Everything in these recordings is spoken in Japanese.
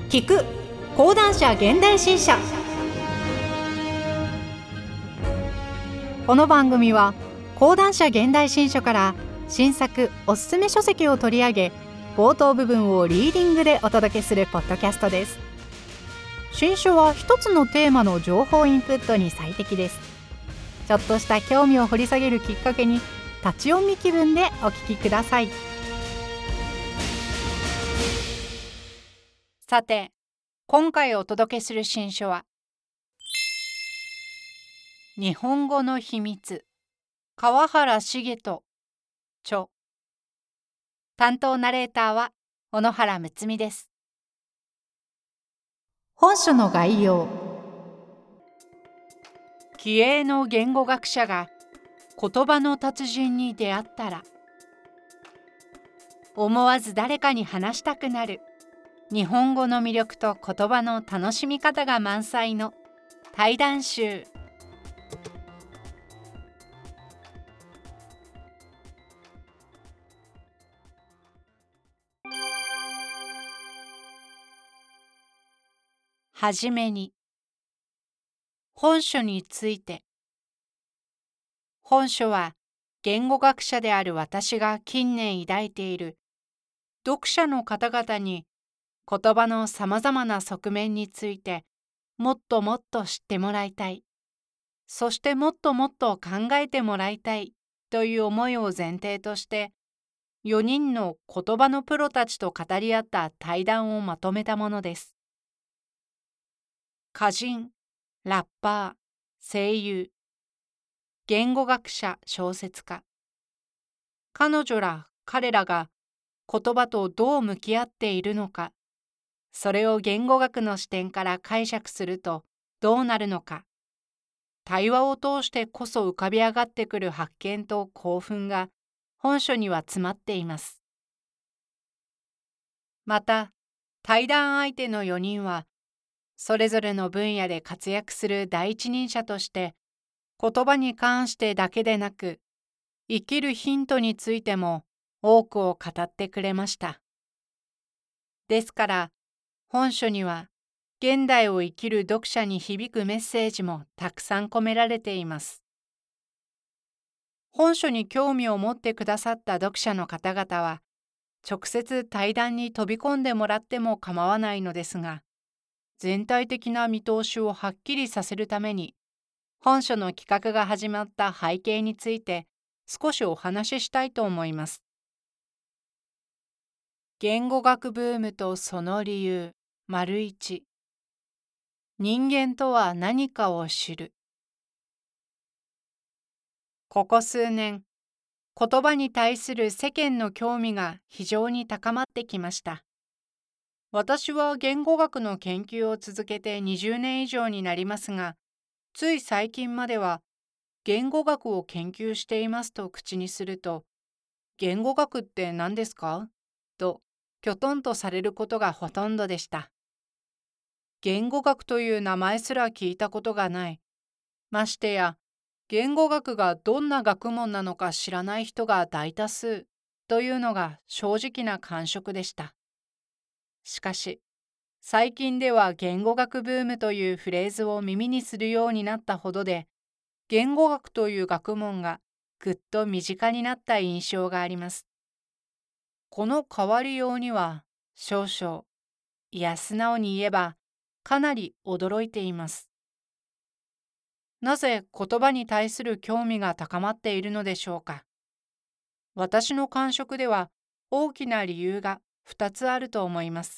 聞く講談社現代新社。この番組は講談社現代新書から新作おすすめ書籍を取り上げ、冒頭部分をリーディングでお届けするポッドキャストです。新書は一つのテーマの情報インプットに最適です。ちょっとした興味を掘り下げるきっかけに、立ち読み気分でお聞きください。さて、今回お届けする新書は日本語の秘密、川原茂人著。担当ナレーターは小野原睦美です。本書の概要。気鋭の言語学者が言葉の達人に出会ったら、思わず誰かに話したくなる日本語の魅力と言葉の楽しみ方が満載の対談集。はじめに、本書について。本書は言語学者である私が近年抱いている読者の方々に言葉のさまざまな側面についてもっともっと知ってもらいたい、そしてもっともっと考えてもらいたいという思いを前提として、4人の言葉のプロたちと語り合った対談をまとめたものです。歌人、ラッパー、声優、言語学者、小説家。彼女ら彼らが言葉とどう向き合っているのか、それを言語学の視点から解釈するとどうなるのか、対話を通してこそ浮かび上がってくる発見と興奮が本書には詰まっています。また、対談相手の4人は、それぞれの分野で活躍する第一人者として、言葉に関してだけでなく、生きるヒントについても多くを語ってくれました。ですから、本書には現代を生きる読者に響くメッセージもたくさん込められています。本書に興味を持ってくださった読者の方々は、直接対談に飛び込んでもらっても構わないのですが、全体的な見通しをはっきりさせるために、本書の企画が始まった背景について少しお話ししたいと思います。言語学ブームとその理由、1、人間とは何かを知る。ここ数年、言葉に対する世間の興味が非常に高まってきました。私は言語学の研究を続けて20年以上になりますが、つい最近までは言語学を研究していますと口にすると、言語学って何ですかときょとんとされることがほとんどでした。言語学という名前すら聞いたことがない。ましてや、言語学がどんな学問なのか知らない人が大多数というのが正直な感触でした。しかし、最近では言語学ブームというフレーズを耳にするようになったほどで、言語学という学問がぐっと身近になった印象があります。この変わりようには少々、いや素直に言えばかなり驚いています。なぜ言葉に対する興味が高まっているのでしょうか。私の感触では大きな理由が2つあると思います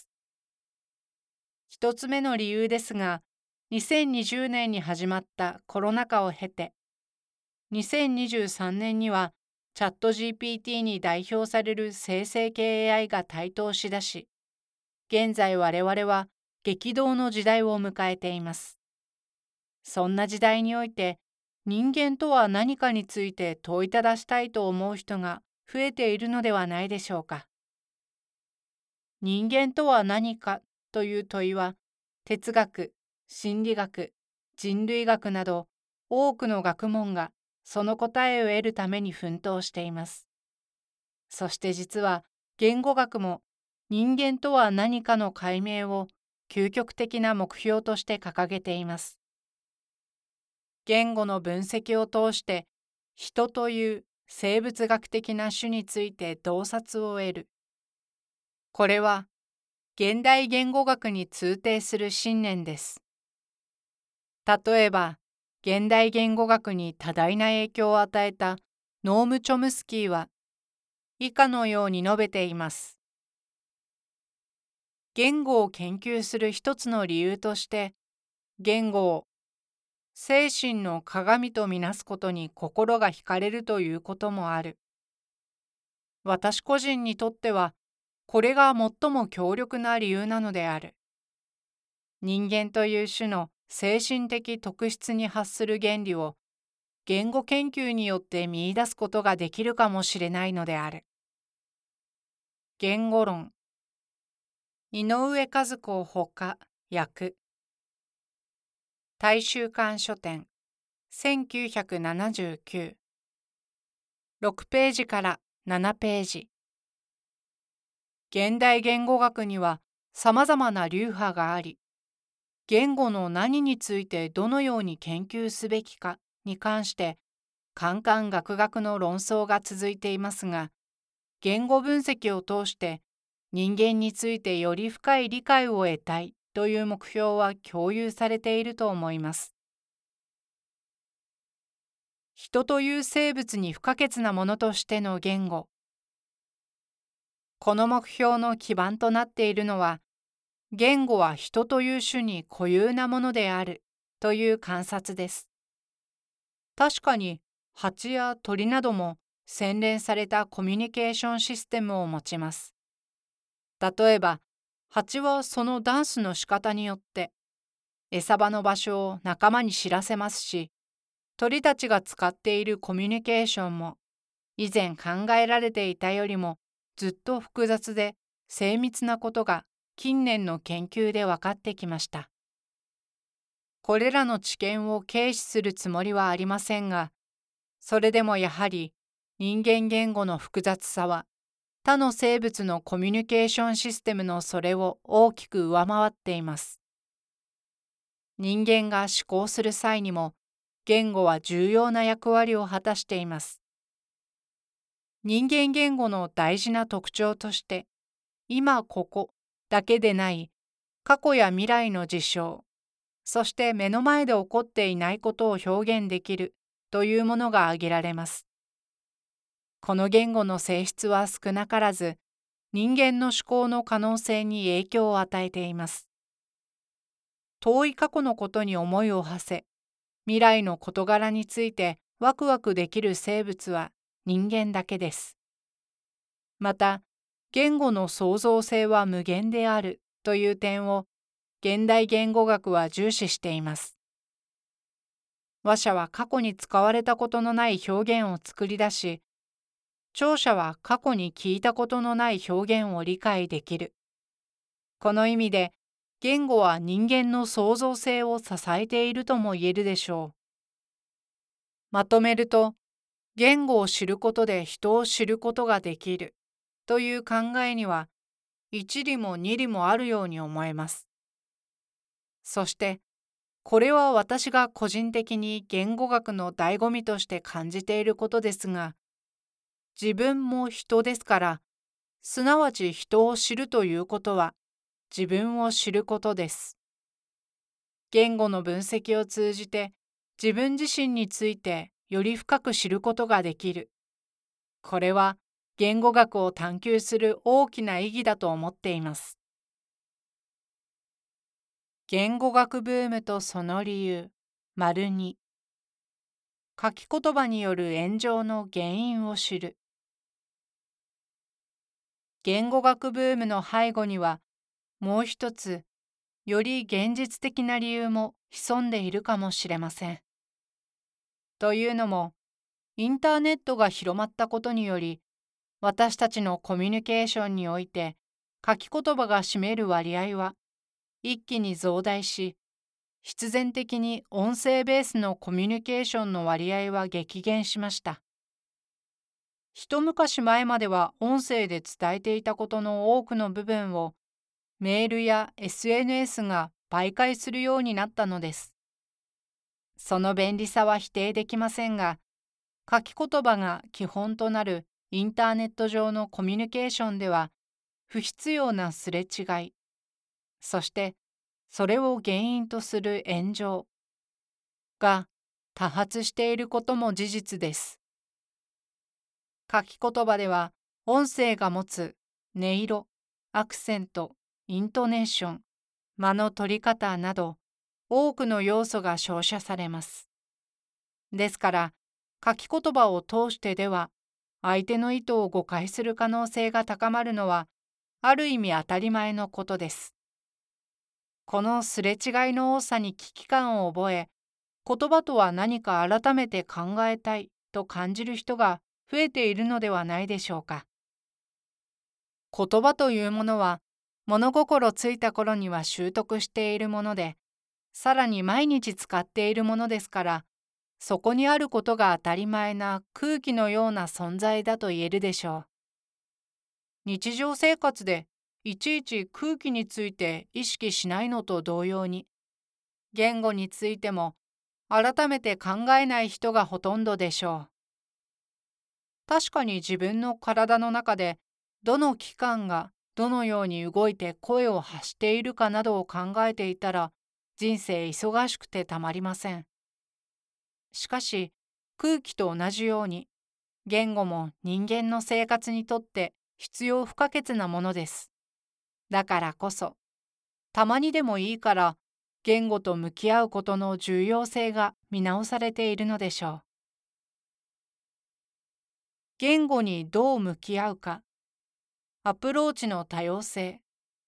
。1つ目の理由ですが、2020年に始まったコロナ禍を経て、2023年にはチャット GPT に代表される生成系 AI が台頭しだし、現在我々は激動の時代を迎えています。そんな時代において、人間とは何かについて問いただしたいと思う人が増えているのではないでしょうか。人間とは何かという問いは、哲学、心理学、人類学など多くの学問がその答えを得るために奮闘しています。そして実は言語学も人間とは何かの解明を究極的な目標として掲げています。言語の分析を通して、人という生物学的な種について洞察を得る。これは、現代言語学に通底する信念です。例えば、現代言語学に多大な影響を与えたノーム・チョムスキーは、以下のように述べています。言語を研究する一つの理由として、言語を精神の鏡とみなすことに心が惹かれるということもある。私個人にとっては、これが最も強力な理由なのである。人間という種の精神的特質に発する原理を言語研究によって見出すことができるかもしれないのである。言語論。井上和子ほか訳。大衆館書店1979 6ページから7ページ。現代言語学にはさまざまな流派があり、言語の何についてどのように研究すべきかに関して侃々学々の論争が続いていますが、言語分析を通して人間についてより深い理解を得たいという目標は共有されていると思います。人という生物に不可欠なものとしての言語。この目標の基盤となっているのは、言語は人という種に固有なものであるという観察です。確かに、蜂や鳥なども洗練されたコミュニケーションシステムを持ちます。例えば、蜂はそのダンスの仕方によって餌場の場所を仲間に知らせますし、鳥たちが使っているコミュニケーションも以前考えられていたよりもずっと複雑で精密なことが近年の研究で分かってきました。これらの知見を軽視するつもりはありませんが、それでもやはり人間言語の複雑さは他の生物のコミュニケーションシステムのそれを大きく上回っています。人間が思考する際にも言語は重要な役割を果たしています。人間言語の大事な特徴として、今ここだけでない過去や未来の事象、そして目の前で起こっていないことを表現できるというものが挙げられます。この言語の性質は少なからず、人間の思考の可能性に影響を与えています。遠い過去のことに思いを馳せ、未来の事柄についてワクワクできる生物は人間だけです。また、言語の創造性は無限であるという点を現代言語学は重視しています。話者は過去に使われたことのない表現を作り出し、聴者は過去に聞いたことのない表現を理解できる。この意味で、言語は人間の創造性を支えているとも言えるでしょう。まとめると、言語を知ることで人を知ることができるという考えには一理も二理もあるように思えます。そして、これは私が個人的に言語学の醍醐味として感じていることですが、自分も人ですから、すなわち人を知るということは自分を知ることです。言語の分析を通じて自分自身についてより深く知ることができる。これは言語学を探求する大きな意義だと思っています。言語学ブームとその理由、2。書き言葉による炎上の原因を知る。言語学ブームの背後には、もう一つ、より現実的な理由も潜んでいるかもしれません。というのも、インターネットが広まったことにより、私たちのコミュニケーションにおいて、書き言葉が占める割合は一気に増大し、必然的に音声ベースのコミュニケーションの割合は激減しました。一昔前までは音声で伝えていたことの多くの部分をメールや SNS が媒介するようになったのです。その便利さは否定できませんが、書き言葉が基本となるインターネット上のコミュニケーションでは、不必要なすれ違い、そしてそれを原因とする炎上が多発していることも事実です。書き言葉では、音声が持つ音色、アクセント、イントネーション、間の取り方など、多くの要素が照射されます。ですから、書き言葉を通してでは、相手の意図を誤解する可能性が高まるのは、ある意味当たり前のことです。このすれ違いの多さに危機感を覚え、言葉とは何か改めて考えたいと感じる人が増えているのではないでしょうか。言葉というものは、物心ついた頃には習得しているもので、さらに毎日使っているものですから、そこにあることが当たり前な空気のような存在だと言えるでしょう。日常生活でいちいち空気について意識しないのと同様に、言語についても改めて考えない人がほとんどでしょう。確かに自分の体の中でどの器官がどのように動いて声を発しているかなどを考えていたら、人生忙しくてたまりません。しかし、空気と同じように、言語も人間の生活にとって必要不可欠なものです。だからこそ、たまにでもいいから言語と向き合うことの重要性が見直されているのでしょう。言語にどう向き合うか、アプローチの多様性。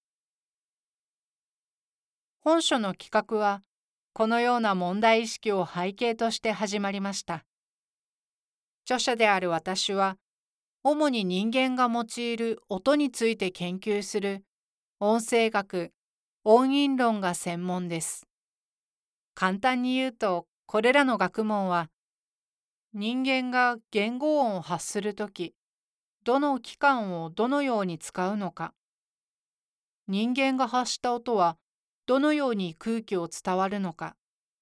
本書の企画は、このような問題意識を背景として始まりました。著者である私は、主に人間が用いる音について研究する音声学、音韻論が専門です。簡単に言うと、これらの学問は、人間が言語音を発するとき、どの器官をどのように使うのか、人間が発した音はどのように空気を伝わるのか、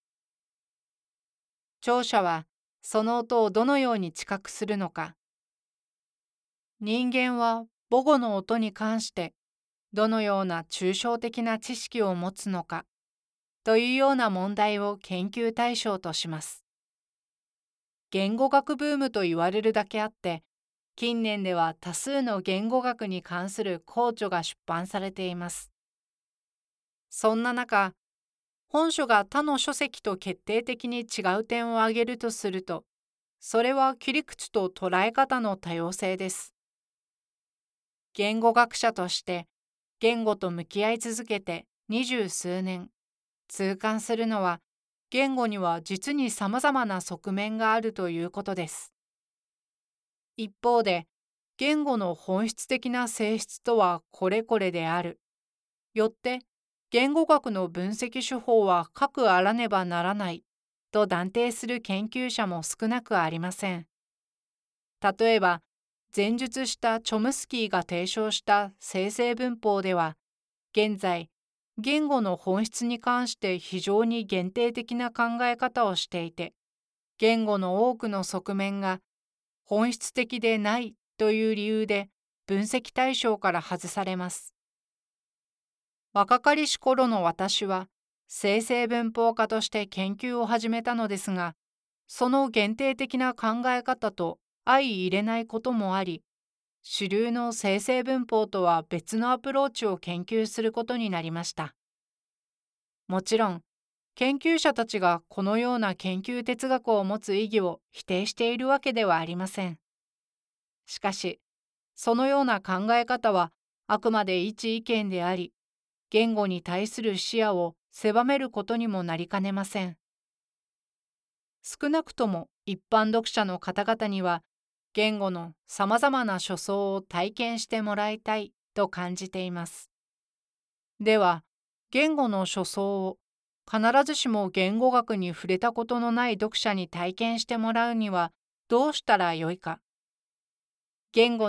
聴者はその音をどのように知覚するのか、人間は母語の音に関してどのような抽象的な知識を持つのかというような問題を研究対象とします。言語学ブームと言われるだけあって、近年では多数の言語学に関する考著が出版されています。そんな中、本書が他の書籍と決定的に違う点を挙げるとすると、それは切り口と捉え方の多様性です。言語学者として言語と向き合い続けて20数年、痛感するのは、言語には実にさまざまな側面があるということです。一方で、言語の本質的な性質とはこれこれである。よって、言語学の分析手法は各あらねばならないと断定する研究者も少なくありません。例えば、前述したチョムスキーが提唱した生成文法では、現在、言語の本質に関して非常に限定的な考え方をしていて、言語の多くの側面が本質的でないという理由で分析対象から外されます。若かりし頃の私は生成文法家として研究を始めたのですが、その限定的な考え方と相入れないこともあり、主流の生成文法とは別のアプローチを研究することになりました。もちろん、研究者たちがこのような研究哲学を持つ意義を否定しているわけではありません。しかし、そのような考え方はあくまで一意見であり、言語に対する視野を狭めることにもなりかねません。少なくとも一般読者の方々には、言語のさまざまな書相を体験してもらいたいと感じています。では、言語の書相を必ずしも言語学に触れたことのない読者に体験してもらうにはどうしたらよいか。言語の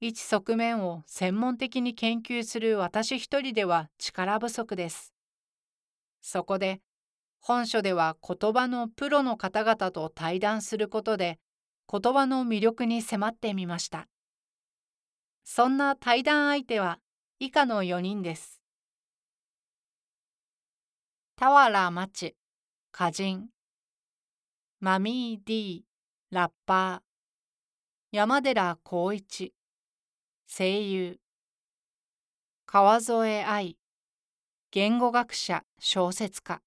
一側面を専門的に研究する私一人では力不足です。そこで、本書では言葉のプロの方々と対談することで、言葉の魅力に迫ってみました。そんな対談相手は以下の4人です。俵町、歌人。マミー D、ラッパー。山寺宏一、声優。川添愛、言語学者、小説家。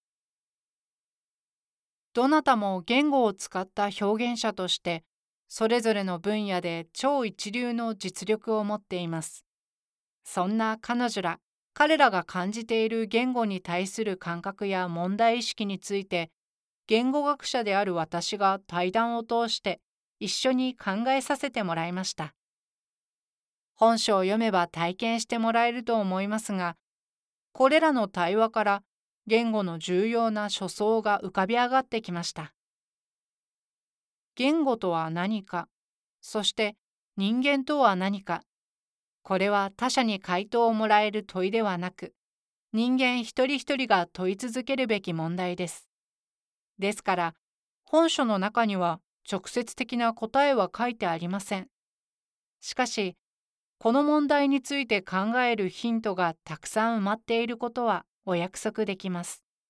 どなたも言語を使った表現者として、それぞれの分野で超一流の実力を持っています。そんな彼らが感じている言語に対する感覚や問題意識について、言語学者である私が対談を通して一緒に考えさせてもらいました。本書を読めば体験してもらえると思いますが、これらの対話から言語の重要な初相が浮かび上がってきました。言語とは何か、そして人間とは何か。これは他者に回答をもらえる問いではなく、人間一人一人が問い続けるべき問題です。ですから、本書の中には直接的な答えは書いてありません。しかし、この問題について考えるヒントがたくさん埋まっていることはお約束できます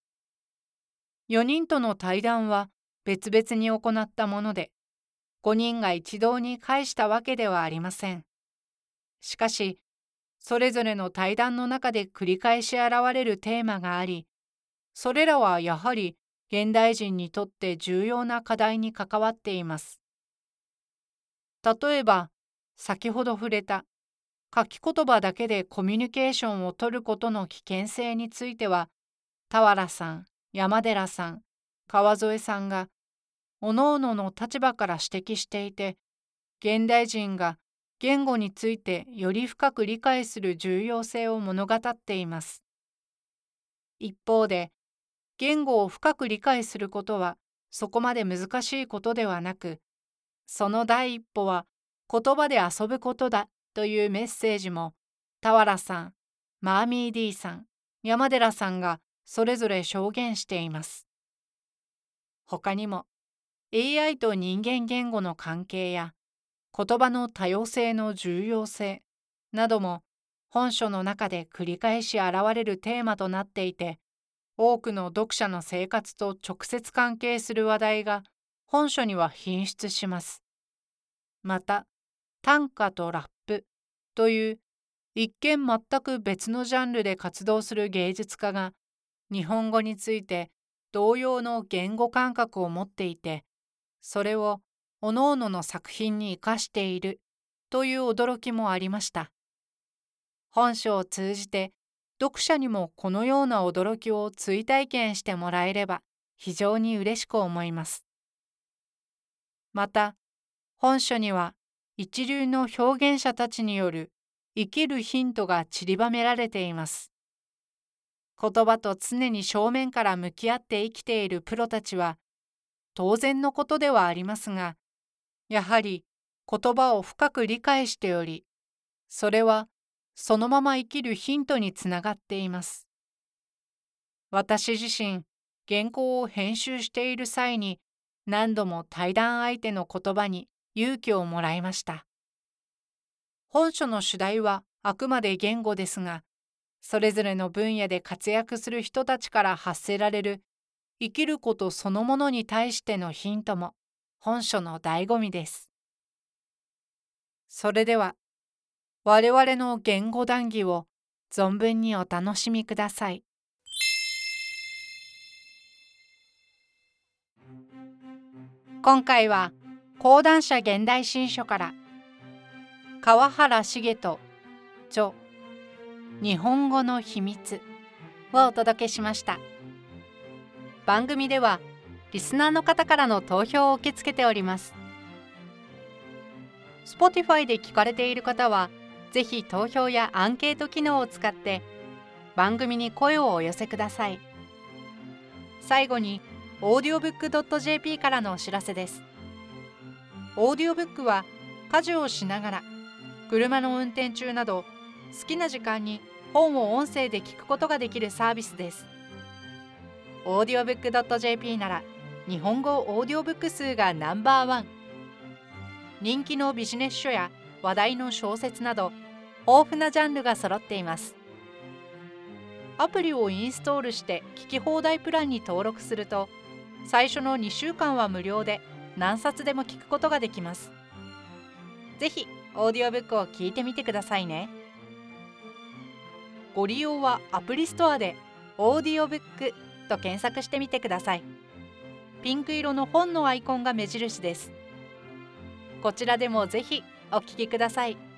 。4人との対談は別々に行ったもので、5人が一堂に会したわけではありません。しかし、それぞれの対談の中で繰り返し現れるテーマがあり、それらはやはり現代人にとって重要な課題に関わっています。例えば、先ほど触れた書き言葉だけでコミュニケーションを取ることの危険性については、俵さん、山寺さん、川添さんが各々の立場から指摘していて、現代人が言語についてより深く理解する重要性を物語っています。一方で、言語を深く理解することはそこまで難しいことではなく、その第一歩は言葉で遊ぶことだというメッセージも、俵さん、マーミー D さん、山寺さんがそれぞれ証言しています。他にも、AI と人間言語の関係や言葉の多様性の重要性なども本書の中で繰り返し現れるテーマとなっていて、多くの読者の生活と直接関係する話題が本書には品質します。また、短歌とラップという一見全く別のジャンルで活動する芸術家が日本語について同様の言語感覚を持っていて、それを各々の作品に生かしているという驚きもありました。本書を通じて読者にもこのような驚きを追体験してもらえれば非常に嬉しく思います。また、本書には一流の表現者たちによる生きるヒントが散りばめられています。言葉と常に正面から向き合って生きているプロたちは、当然のことではありますが、やはり言葉を深く理解しており、それはそのまま生きるヒントにつながっています。私自身、原稿を編集している際に、何度も対談相手の言葉に勇気をもらいました。本書の主題はあくまで言語ですが、それぞれの分野で活躍する人たちから発せられる生きることそのものに対してのヒントも本書の醍醐味です。それでは、我々の言語談義を存分にお楽しみください。今回は講談社現代新書から川原茂人著日本語の秘密をお届けしました。番組ではリスナーの方からの投票を受け付けております。Spotify で聞かれている方はぜひ投票やアンケート機能を使って番組に声をお寄せください。最後にaudiobook.jp からのお知らせです。オーディオブックは家事をしながら車の運転中など好きな時間に本を音声で聞くことができるサービスです。audiobook.jp なら日本語オーディオブック数がナンバーワン。人気のビジネス書や話題の小説など豊富なジャンルが揃っています。アプリをインストールして聞き放題プランに登録すると、最初の2週間は無料で何冊でも聞くことができます。ぜひオーディオブックを聞いてみてくださいね。ご利用はアプリストアでオーディオブックと検索してみてください。ピンク色の本のアイコンが目印です。こちらでもぜひお聞きください。